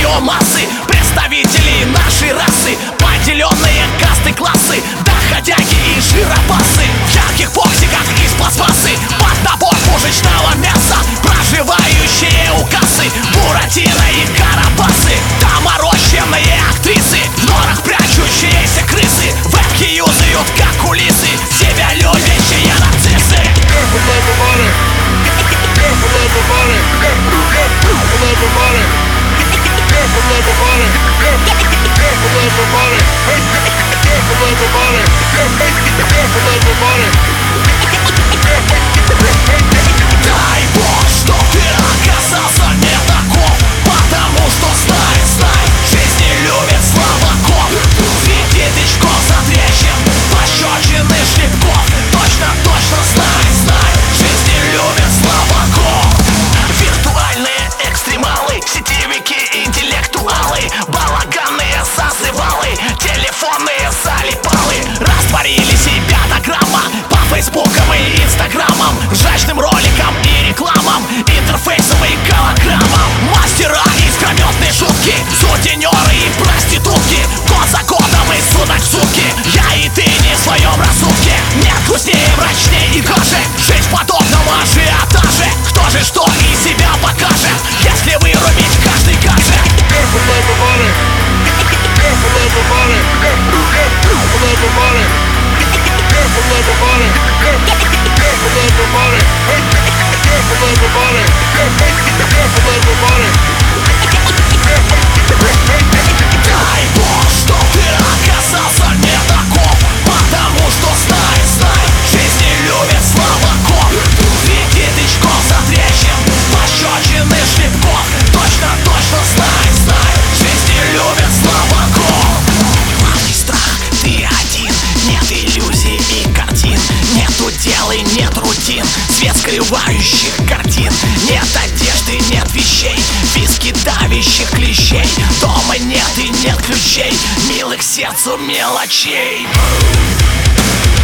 биомассы, представителей нашей расы, поделенные касты, классы, доходяги и жиробасы, в ярких боксиках из пластмассы, под набор пушечного мяса, проживающие у кассы, буратино и карабасы, доморощенные актрисы, в норах прячущиеся крысы, вебки юзают как кулисы, себя любящие нарциссы. Дай Бог, чтоб ты оказался не таков, потому что знай, жизнь не любит слабаков. Веди тычков за трещин, пощечины шлепков. Точно знай, жизнь не любит слабаков. Виртуальные экстремалы, сетевики, интеллектуалы, балаганные зазывалы, телефонные залипалы, растворили себя до грамма по фейсбукам и инстаграмам, жачным роликам и рекламам, интерфейсам и голограммам. Мастера искрометной шутки, сутенеры и проститутки, год за годом и суток в сутки. Я и ты не в своем рассудке. Нет грустнее, мрачнее и гаже жить в подобном ажиотаже. Кто же что из себя покажет, если вырубить каждый гаджет? Дай Бог, чтоб ты оказался не таков, потому что знай, жизнь не любит слабаков. Веди тычков за трещин, пощечины шлепков. Точно знай, жизнь не любит слабаков. Главный страх, ты один, нет иллюзий и картин, нету дел и нет рутин, свет скрывающих картин, нет одежды, нет вещей, виски давящих клещей, дома нет и нет ключей, милых сердцу мелочей.